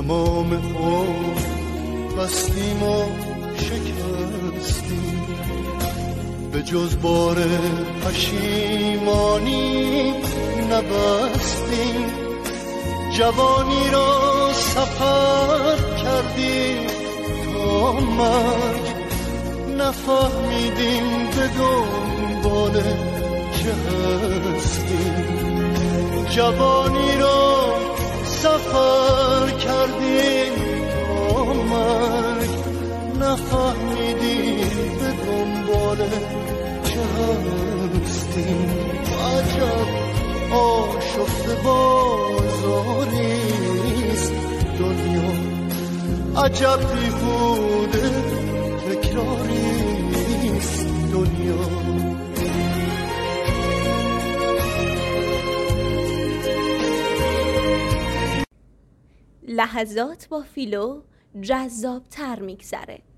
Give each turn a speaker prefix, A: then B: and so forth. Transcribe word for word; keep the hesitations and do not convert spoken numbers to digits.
A: تمام عمر بستیم و شکستیم، به جز بار پشیمانی نبستیم. جوانی را سفر کردیم تا مرگ، نفهمیدیم به دنبال چه هستیم. جوانی را سفر کردیم تا مرگ، نفهمیدیم به دنبال چه هستیم. عجب آشفته بازاریست دنیا، عجب بیهوده تکراریست دنیا.
B: لحظات با فیلو جذاب‌تر میگذره.